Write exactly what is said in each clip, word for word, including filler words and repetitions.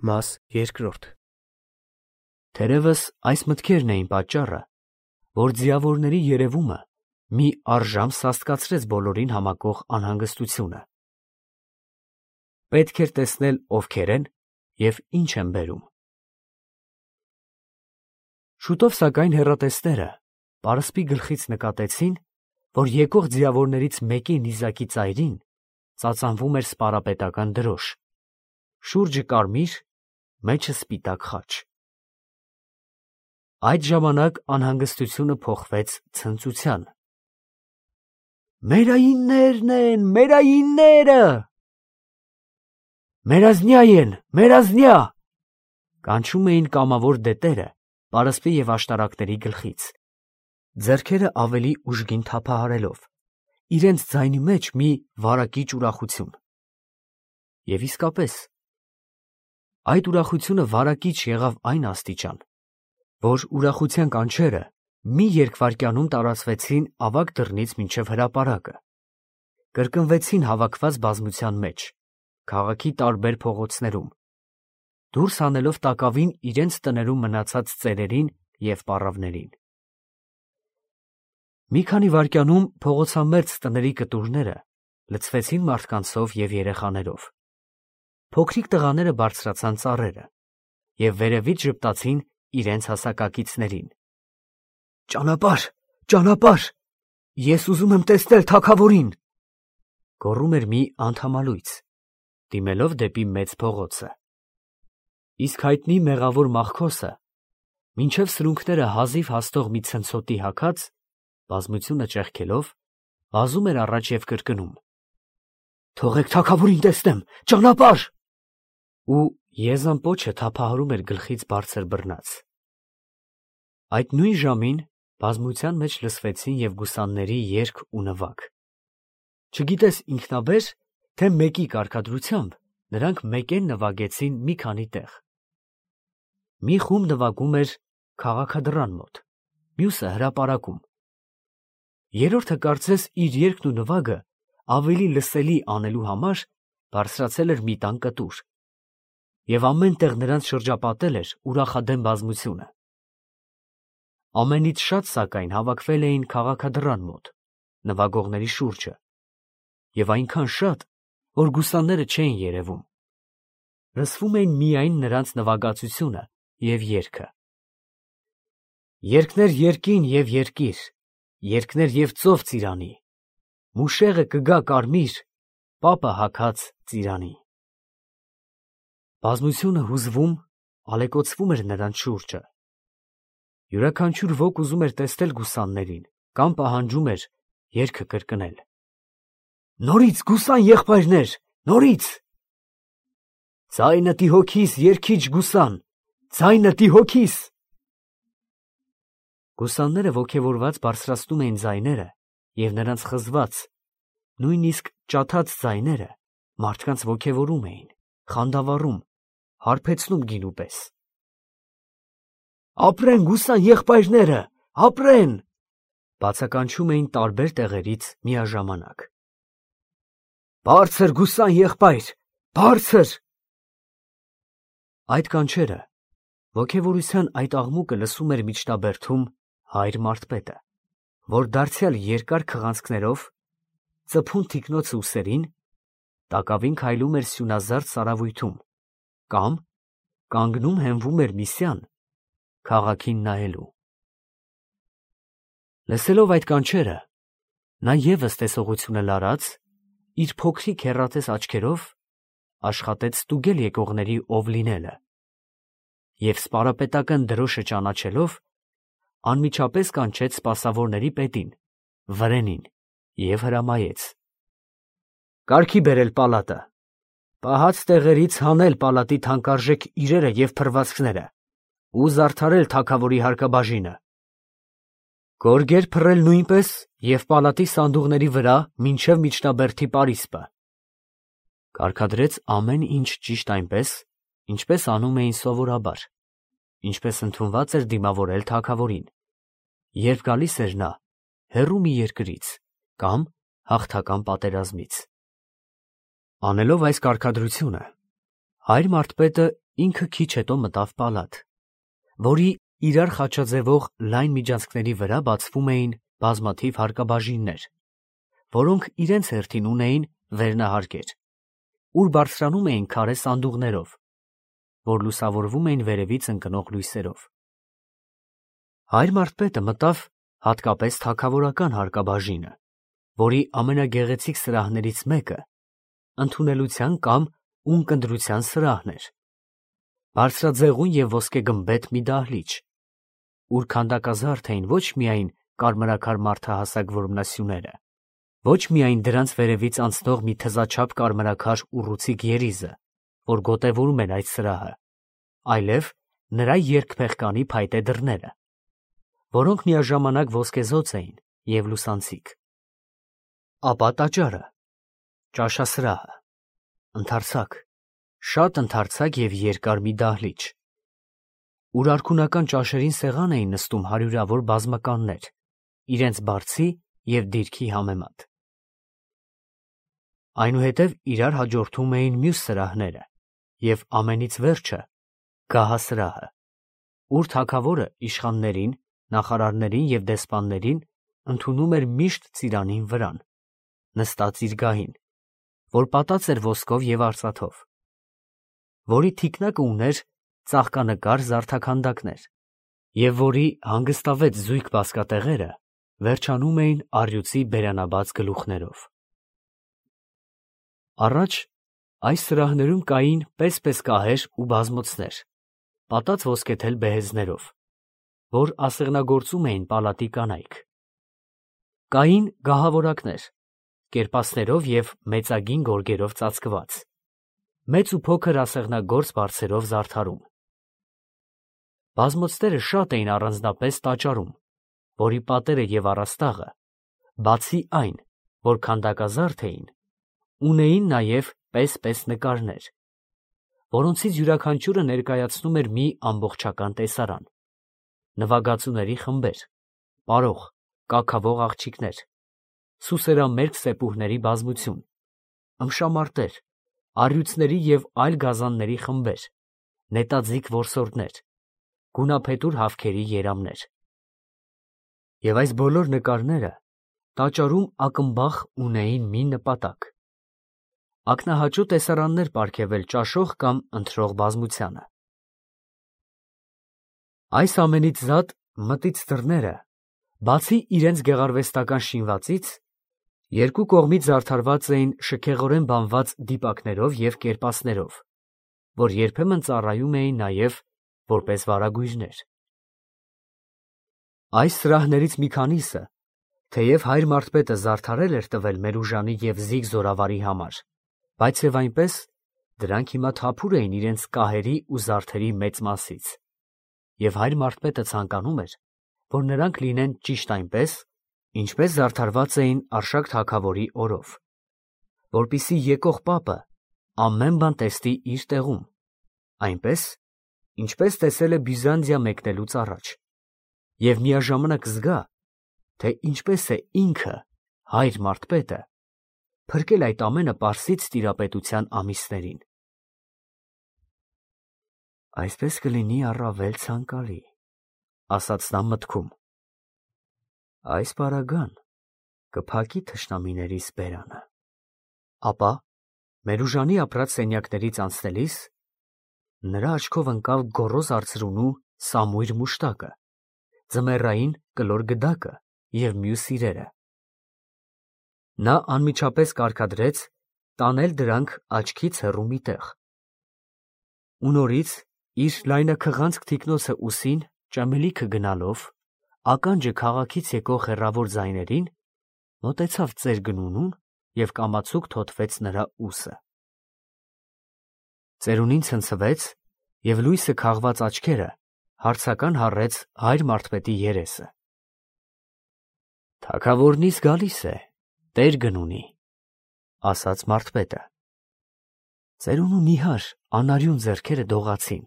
Մաս երկրորդ Թերևս այս մտքերն էին պատճառը, որ ձիավորների երևումը մի առժամ սաստկացրեց բոլորին համակող անհանգստությունը։ Պետք էր տեսնել ովքեր են և ինչ են բերում։ Շուտով սակայն հեռատեսները պարսպի գլխից նկատեցին, որ եկող ձիավորներից մեկի նիզակի ծայրին ծածանվում էր սպարապետական դրոշ, շուրջը կարմիր, մեջը սպիտակ խաչ։ Այդ ժամանակ անհանգստությունը փոխվեց ցնծության։ «Մերայիններն են, մերայինները… Մերազնյա են, մերազնյա…» կանչում էին կամավոր դետերը պարսպի և աշտարակների գլխից, ձեռքերը ավելի ուժգին թափահարելով, իրենց ձայնի մեջ մի վարակիչ ուրախություն։ Եվ իսկապես, այդ ուրախությունը վարակիչ եղավ այն աստիճան, որ ուրախության կանչերը մի երկվայրկյանում տարածվեցին ավագ դռնից մինչև հրապարակը, կրկնվեցին հավաքված բազմության մեջ, քաղաքի տարբեր փողոցներում, դուրս հանելով տակավին իրենց տներում մնացած ծերերին և պառավներին։ Մի քանի վայրկյանում փողոցամերձ տների կտուրները լցվեցին մարդկանցով և երեխաներով։ Փոքրիկ տղաները բարձրացան ծառերը և վերևից ժպտացին իրենց հասակակիցներին։ «Ճանապարհ, ճանապարհ, ես ուզում եմ տեսնել թագավորին», գոռում էր մի անդամալույց, դիմելով դեպի մեծ փողոցը։ Իսկ հայտնի մեղավոր մախքոսը, մինչև սրունքները հազիվ հասնող մի ցնցոտի հագած, բազմությունը ճեղքելով, վազում էր առաջ և կրկնում. «Թողեք թագավորին տեսնեմ, ճանապարհ»։ Ու եզան պոչը թափահարում էր գլխից բարձր բռնած։ Այդ նույն ժամին բազմության մեջ լսվեցին և գուսանների երգ ու նվագ։ Չգիտես ինքնաբե՞ր, թե մեկի կարգադրությամբ նրանք մեկեն նվագեցին մի քանի տեղ։ Մի խումբ նվագում էր քաղաքադռան մոտ, մյուսը հրապարակում։ Երրորդը կարծես իր երգն ու նվագը ավելի լսելի անելու համար բարձրացել էր մի տան կտուր, և ամեն տեղ նրանց շրջապատել էր ուրախադեմ բազմությունը։ Ամենից շատ սակայն հավաքվել էին քաղաքադռան մոտ, նվագողների շուրջը, և այնքան շատ, որ գուսանները չէին երևում։ Լսվում էին միայն նրանց նվագածությունը և երգը։ Երգներ երկին և երկիր, երգներ և ծով ծիրանի, մուշեղը կգա կարմիր, պապը հագած ծիրանի։ Բազմությունը հուզվում, ալեկոծվում էր նրանց շուրջը։ Յուրաքանչյուր ոք ուզում էր տեսնել գուսաններին կամ պահանջում էր երգը կրկնել։ «Նորից գուսան եղբայրներ, նորից… Ձայնըտի հոգիս երգիչ գուսան, ձայնըտի հոգիս…» Գուսանները ոգևորված բարձրացնում էին ձայները, և նրանց խզված, նույնիսկ ճաթած ձայները մարդկանց ոգևորում էին, խանդավառում, հարբեցնում գինու պես։ «Ապրեն գուսան եղբայրները, ապրեն…» բացականչում էին տարբեր տեղերից միաժամանակ։ «Բարձր գուսան եղբայր, բարձր…» Այդ կանչերը, ոգևորության այդ աղմուկը լսում էր միջնաբերդում հայր մարդպետը, որ դարձյալ երկար քղանցքներով, ծփուն թիկնոց ուսերին, տակավին քայլում էր սյունազարդ սարավույթում, կամ կանգնում հենվում էր մի սյան, քաղաքին նայելու։ Լսելով այդ կանչերը, նա ևս տեսողությունը լարած, իր փոքրիկ հեռատես աչքերով աշխատեց ստուգել եկողների ով լինելը, և սպարապետական դրոշը ճանաչելով, անմիջապես կանչեց սպասավորների պետին, վրենին, և հրամայեց. «Կարգի բերել պալատը, պահած տեղերից հանել պալատի թանկարժեք իրերը և փռվածքները ու զարդարել թագավորի հարկաբաժինը, գորգեր փռել նույնպես և պալատի սանդուղների վրա մինչև միջնաբերդի պարիսպը»։ Կարգադրեց ամեն ինչ ճիշտ այնպես, ինչպես անում էին սովորաբար, ինչպես ընդունված էր դիմավորել թագավորին, երբ գալիս էր նա հեռու մի երկրից կամ հաղթական պատերազմից։ Անելով այս կարգադրությունը, հայր մարդպետը ինքը քիչ հետո մտավ պալատ, որի իրար խաչաձևող լայն միջանցքների վրա բացվում էին բազմաթիվ հարկաբաժիններ, որոնք իրենց հերթին ունեին վերնահարկեր, ուր բարձրանում էին քարե սանդուղներով, որ լուսավորվում էին վերևից ընկնող լույսերով։ Հայր Մարդպետը մտավ հատկապես թագավորական հարկաբաժինը, որի ամենագեղեցիկ սրահներից մեկը ընդունելության կամ ունկնդրության սրահն էր, բարձրաձեղուն և ոսկեգմբեթ մի դահլիճ, ուր քանդակազարդ էին ոչ միայն կարմրաքար մարդահասակ որմնասյուները, ոչ միայն դրանց վերևից անցնող մի թզաչափ կարմրաքար ուռուցիկ երիզը, որ գոտևորում էր այդ սրահը, այլև նրա երկփեղկանի փայտե դռները, որոնք միաժամանակ ոսկեզօծ էին և լուսանցիկ, ապա տաճարը, ճաշասրահը, ընդարձակ, շատ ընդարձակ և երկար մի դահլիճ, ուր արքունական ճաշերին սեղան էին նստում հարյուրավոր բազմականներ, իրենց բարձի և դիրքի համեմատ։ Այնուհետև իրար հաջորդում էին մյուս սրահները և ամենից վերջը գահասրահը, ուր թագավորը իշխաններին, նախարարներին և դեսպաններին ընդունում էր միշտ ծիրանին վրան, նստած իր գահին, որ պատած էր ոսկով և արծաթով, որի թիկնակը ուներ ծաղկանկար զարդաքանդակներ և որի հանգստավետ զույգ բազկատեղերը վերջանում էին առյուծի բերանաբաց գլուխներով։ Առաջ այս սրահներում կային պես-պես կահեր ու բազմոցներ, պատած ոսկեթել բեհեզներով, որ ասեղնագործում էին պալատի կանայք։ Կային գահավորակներ, կերպասներով և մեծագին գորգերով ծածկված, մեծ ու փոքր ասեղնագործ բարձերով զարդարում։ Բազմոցները շատ էին առանձնապես տաճարում, որի պատերը և առաստաղը, բացի այն, որ քանդակազարդ էին, ունեին նաև պես-պես նկարներ, որոնցից յուրաքանչյուրը ներկայացնում էր մի ամբողջական տեսարան, նվագածուների խմբեր, պարող, կաքավող աղջիկներ, սուսերամերկ սեպուհների բազմություն, ըմբշամարտեր, առյուծների և այլ գազանների խմբեր, նետաձիգ որսորդներ, գունափետուր հավքերի երամներ։ Եվ այս բոլոր նկարները տաճարում ակնբախ ունեին մի նպատակ՝ ակնահաճո տեսարաններ պարգևել ճաշող կամ ընթրող բազմությանը։ Այս ամենից զատ մտից դռները, բացի իրենց գեղարվեստական շինվածից, երկու կողմից զարդարված էին շքեղորեն բանված դիպակներով և կերպասներով, որ երբեմն ծառայում էին նաև որպես վարագույրներ։ Այս սրահներից մի քանիսը, թեև հայր Մարդպետը զարդարել էր տվել Մերուժանի և Զիգ զորավարի համար, բայց և այնպես, դրանք հիմա թափուր էին իրենց կահերի ու զարդերի մեծ մասից, և հայր Մարդպետը ցանկանում էր, որ նրանք լինեն ճիշտ այնպես, ինչպես զարդարված էին Արշակ թագավորի օրով, որպեսզի եկող պապը ամեն բան տեսնի իր տեղում, այնպես, ինչպես տեսել է Բյուզանդիա մեկնելուց առաջ, և միաժամանակ զգա, թե ինչպես է ինքը, հայր Մարդպետը, փրկել այդ ամենը Պարսից տիրապետության ամիսներին։ Այսպես կլինի առավել ցանկալի, ասաց նա մտքում։ Այս պարագան կփակի թշնամիներիս բերանը։ Ապա, Մերուժանի ապրած սենյակներից անցնելիս, նրա աչքով ընկավ գոռոզ արծրունու սամույր մուշտակը, ձմեռային կլոր գդակը և մյուս իրերը։ Նա անմիջապես կարգադրեց տանել դրանք աչքից հեռու մի տեղ, ու նորից իր լայնաքղանցք թիկնոցը ուսին ճմելիքը գնալով, ականջը քաղաքից եկող հեռավոր ձայներին, մոտեցավ ծերգնունուն և կամացուկ թոթվեց նրա ուսը։ Ծերունին ցնցվեց, և լույսը քաղված աչքերը հարցական հառեց հայր Մարդպետի երեսը։ Թագավորնից գալիս է, տեր գնունի, ասաց Մարդպետը։ Ծերունու նիհար, անարյուն ձեռքերը դողացին։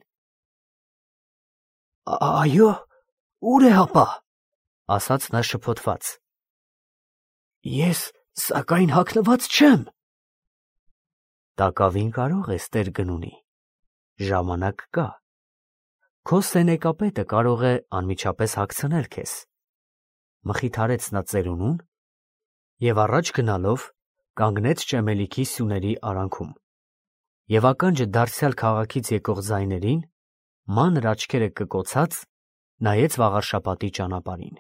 Այո, ուր է հապա, ասաց նա շփոթված։ Ես սակայն հագնված չեմ։ Տակավին կարող ես, տեր գնունի, ժամանակ կա։ Քո սենեկապետը կարող է անմիջապես հագցնել քեզ։ Մխիթարեց նա ծերունուն և առաջ գնալով կանգնեց ճեմելիքի սյուների արանքում և ականջը դարձյալ քաղաքից եկող ձայներին, մանր աչքերը կկոցած, նայեց վաղարշապատի ճանապարհին։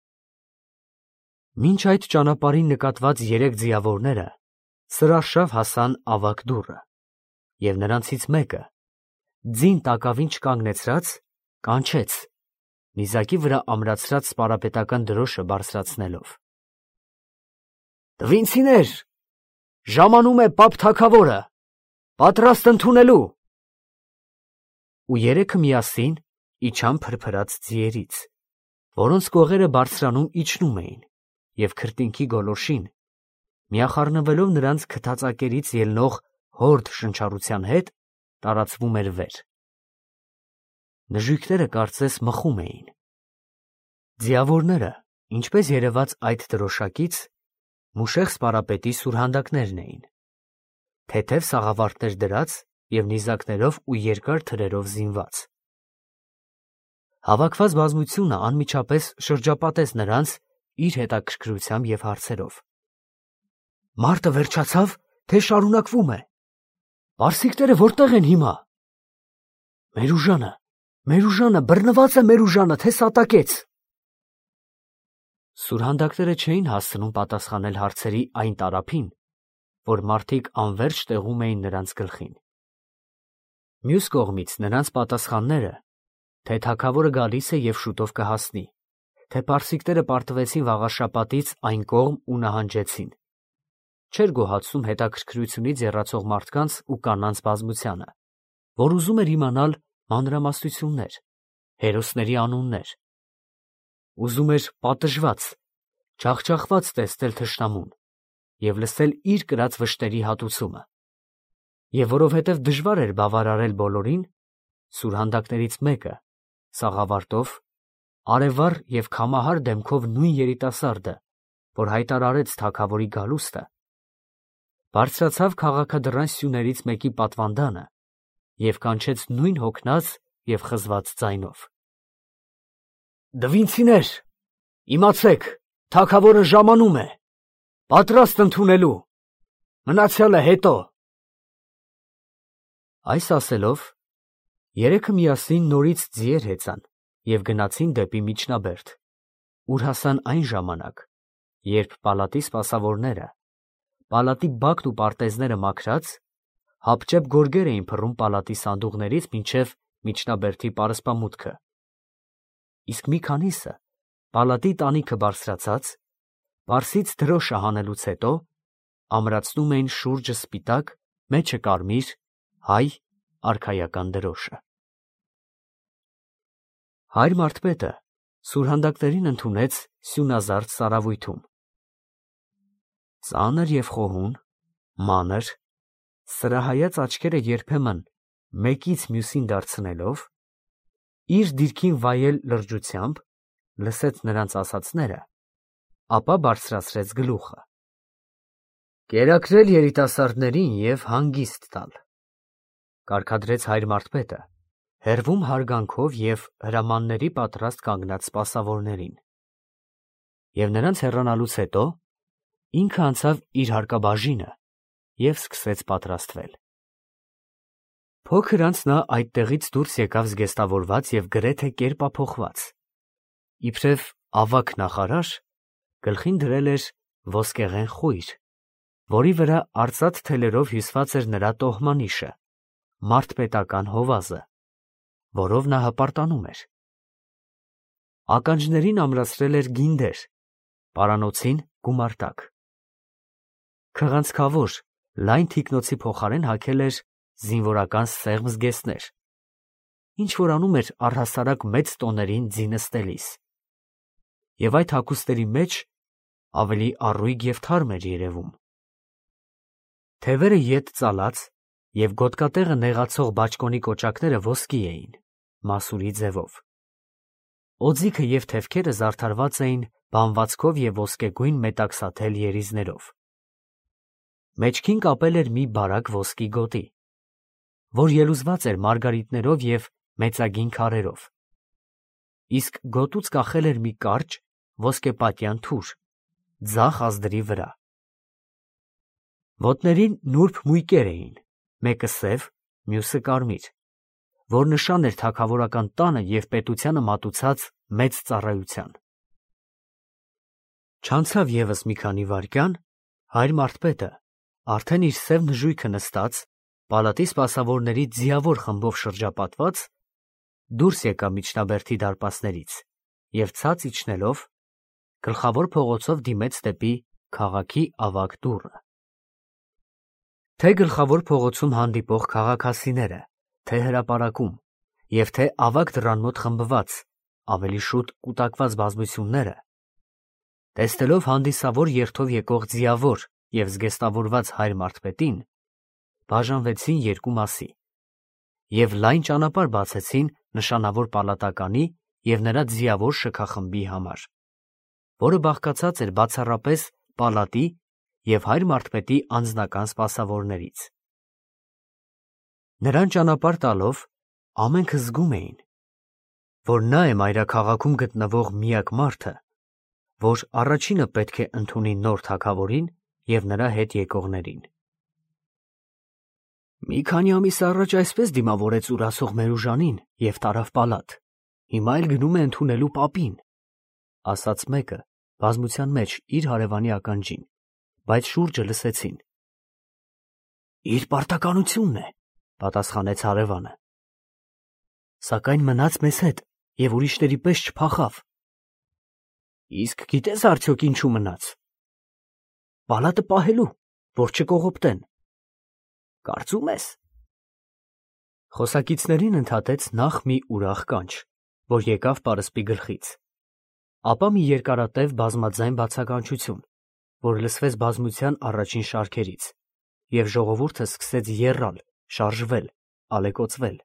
Մինչ այդ ճանապարհին նկատված երեք ձիավորները սրարշավ հասան ավագ դուռը, և նրանցից մեկը, ձին տակավին չկանգնեցրած, կանչեց, նիզակի վրա ամրացրած սպարապետական դրոշը բարձրացնելով. «Տվինցիներ, ժամանում է պապ թագավորը, պատրաստ ընդունելու»։ Ու երեքը միասին իջան փրփրած ձիերից, որոնց կողերը բարձրանում իջնում էին, և քրտինքի գոլորշին, միախառնվելով նրանց քթածակերից ելնող հորդ շնչառության հետ, տարածվում էր վեր։ Նժույգները կարծես մխում էին։ Ձիավորները, ինչպես երևաց այդ դրոշակից, մուշեղ սպարապետի սուրհանդակներն էին, թեթև սաղավարտներ դրած և նիզակներով ու երկար թրերով զինված։ Հավաքված բազմությունը անմիջապես շրջապատեց նրանց իր հետաքրքրությամբ և հարցերով. «Մարտը վերջացավ, թե շարունակվում է։ Պարսիկները որտե՞ղ են հիմա։ Մեր ուժանը, մեր ուժանը, բռնված է մեր ուժանը, թե սատակեց»։ Սուրհանդակները չէին հասցնում պատասխանել հարցերի այն տարափին, որ մարդիկ անվերջ տեղում էին նրանց գլխին։ Մյուս կողմից նրանց պատասխանները, թե թագավորը գալիս է և շուտով կհասնի, թե պարսիկները պարտվեցին վաղարշապատից այն կողմ ու նահանջեցին, չէր գոհացնում հետաքրքրությունից եռացող մարդկանց ու կանանց բազմությանը, որ ուզում էր իմանալ մանրամասնություններ, հերոսների անուններ, ուզում էր պատժված, ջախջախված տեսնել թշնամուն և լսել իր կրած վշտերի հատուցումը, և որովհետև դժվար էր բավարարել բոլորին, սուրհանդակներից մեկը, սաղավարտով, արևառ և քամահար դեմքով նույն երիտասարդը, որ հայտարարեց թագավորի գալուստը, բարձրացավ քաղաքադռան սյուներից մեկի պատվանդանը և կանչեց նույն հոգնած և խզված ձայնով. «Դվինցիներ, իմացեք, թագավորը ժամանում է, պատրաստ ընդունելու, մնացյալը հետո»։ Այս ասելով, երեքը միասին նորից ձիեր հեծան և գնացին դեպի Միջնաբերդ, ուր հասան այն ժամանակ, երբ պալատի սպասավորները, պալատի բակն ու պարտեզները մաքրած, հապճեպ գորգեր էին փռում պալատի սանդուղներից մինչև Միջնաբերդի պարսպամուտքը, իսկ մի քանիսը, պալատի տանիքը բարձրացած, պարսից դրոշը հանելուց հետո, ամրացնում էին շուրջը սպիտակ, մեջը կարմիր, հայ արքայական դրոշը։ Հայր մարդպետը սուրհանդակներին ընդունեց սյունազարդ սարավույթում։ Ծանր և խոհուն, մանր, սրահայաց աչքերը երբեմն մեկից մյուսին դարձնելով, իր դիրքին վայել լրջությամբ, լսեց նրանց ասածները, ապա բարձրացրեց գլուխը. «Կերակրել երիտասարդներին և հանգիստ տալ», կարգադրեց հայր մարդպետը, հեռվում հարգանքով և հրամանների պատրաստ կանգնած սպասավորներին, և նրանց հեռանալուց հետո ինքը անցավ իր հարկաբաժինը և սկսեց պատրաստվել։ Փոքր անց նա այդտեղից դուրս եկավ զգեստավորված և գրեթե կերպափոխված, իբրև ավագ նախարար, գլխին դրել էր ոսկեղեն խույր, որի վրա արծաթ թելերով հյուսված էր նրա տոհմանիշը, մարդպետական հովազը, որով նա հպարտանում էր։ Ականջներին ամրացրել էր գինդեր, պարանոցին գումարտակ։ Քղանցքավոր լայն թիկնոցի փոխարեն հագել էր զինվորական սեղմ զգեստներ, ինչ-որ անում էր առհասարակ մեծ տոներին ձի նստելիս, և այդ հագուստների մեջ ավելի առույգ և թարմ էր երևում։ Թևերը ետ ծալած և գոտկատեղը նեղացող բաճկոնի կոճակները ոսկի էին, մասուրի ձևով։ Օձիքը և թևքերը զարդարված էին բանվածքով և ոսկեգույն մետաքսաթել երիզներով։ Մեջքին կապել էր մի բարակ ոսկի գոտի, որ ելուզված էր մարգարիտներով և մեծագին քարերով, իսկ գոտուց կախել էր մի կարճ ոսկեպատյան թուր, ձախ ազդրի վրա։ Ոտներին նուրբ մույկեր էին, մեկը սև, մյուսը կարմիր, որ նշան էր թագավորական տանը և պետությանը մատուցած մեծ ծառայության։ Չանցավ ևս մի քանի վայրկյան, հայր մարդպետը, արդեն իր սև նժույգը նստած, պալատի սպասավորների ձիավոր խմբով շրջապատված, դուրս եկավ միջնաբերդի դարպասներից և ցած իջնելով, գլխավոր փողոցով դիմեց դեպի քաղաքի ավագ դուռը։ Թե գլխավոր փողոցում հանդիպող քաղաքացիները, թե հրապարակում և թե ավագ դռան մոտ խմբված, ավելի շուտ կուտակված բազմությունները, տեսնելով հանդիսավոր երթով եկող ձիավոր և զգեստավորված հայր մարդպետին, բաժանվեցին երկու մասի և լայն ճանապարհ բացեցին նշանավոր պալատականի և նրա ձիավոր շքախմբի համար, որը բաղկացած էր բացառապես պալատի և հայր մարդպետի անձնական սպասավորներից։ Նրան ճանապարհ տալով, ամենքը զգում էին, որ նա է մայրաքաղաքում գտնվող միակ մարդը, որ առաջինը պետք է ընդունի նոր թագավորին և նրա հետ եկողներին։ Մի քանի ամիս առաջ այսպես դիմավորեց ուրասող Մերուժանին և տարավ պալատ, հիմա էլ գնում է ընդունելու պապին, ֊ ասաց մեկը բազմության մեջ իր հարևանի ականջին, բայց շուրջը լսեցին։ ֊ Իր պարտականությունն է, ֊ պատասխանեց հարևանը, ֊ սակայն մնաց մեզ հետ և ուրիշների պես չփախավ։ ֊ Իսկ գիտես արդյոք ինչու մնաց։ ֊ Պալատը պահելու, որ չկողոպտեն։ ֊ Կարծում ես։ Խոսակիցներին ընդհատեց նախ մի ուրախ կանչ, որ եկավ պարսպի գլխից, ապա մի երկարատև բազմաձայն բացականչություն, որ լսվեց բազմության առաջին շարքերից, և ժողովուրդը սկսեց եռալ, շարժվել, ալեկոծվել։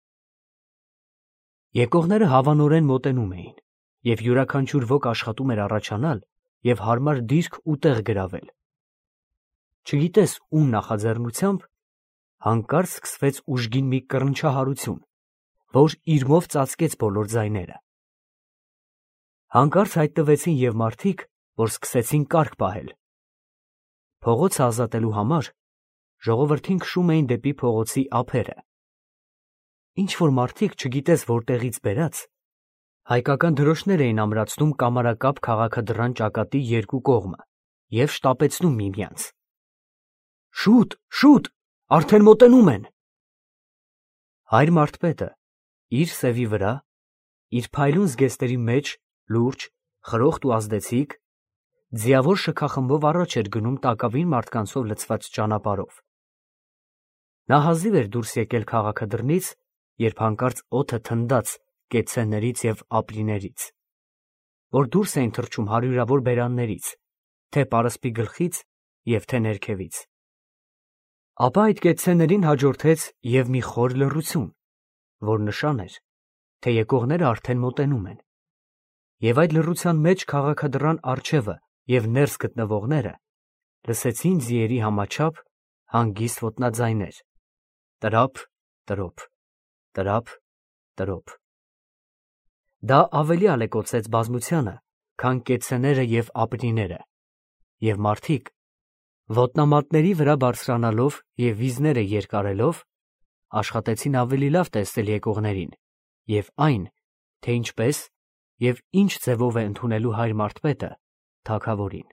Եկողները հավանորեն մոտենում էին, և յուրաքանչյուր ոք աշխատում էր առաջանալ և հարմար դիրք ու տեղ գրավել։ Չգիտես ում նախաձեռնությամբ, հանկարծ սկսվեց ուժգին մի կռնչահարություն, որ իրմով ծածկեց բոլոր ձայները։ Հանկարծ հայտնվեցին և մարդիկ, որ սկսեցին կարգ պահել։ Փողոցը ազատելու համար ժողովրդին քշում էին դեպի փողոցի ափերը։ Ինչ-որ մարդիկ, չգիտես որտեղից բերած, հայկական դրոշներ էին ամրացնում կամարակապ քաղաքադռան ճակատի երկու կողմը և շտապեցնում միմյանց. «Շուտ, շուտ, արդեն մոտենում են»։ Հայր մարդպետը իր սևի վրա, իր փայլուն զգեստերի մեջ, լուրջ, խրոխտ ու ազդեցիկ, ձիավոր շքախմբով առաջ էր գնում տակավին մարդկանցով լցված ճանապարհով։ Նա հազիվ էր դուրս եկել քաղաքադռնից, երբ հանկարծ օդը թնդաց կեցցեներից և ապրիներից, որ դուրս էին թռչում հարյուրավոր բերաններից, թե պարսպի գլխից և թե ներքևից։ Ապա այդ կեցցեներին հաջորդեց և մի խոր լռություն, որ նշան էր, թե եկողները արդեն մոտենում են, և այդ լռության մեջ քաղաքադռան առջևը և ներս գտնվողները լսեցին ձիերի համաչափ, հանգիստ ոտնաձայներ. տրափ, տրոփ, տրափ, տրոփ։ Դա ավելի ալեկոծեց բազմությանը, քան կեցցեները և ապրիները, և մարդիկ, ոտնամատների վրա բարձրանալով և վիզները երկարելով, աշխատեցին ավելի լավ տեսնել եկողներին և այն, թե ինչպես և ինչ ձևով է ընդունելու հայր մարդպետը թագավորին։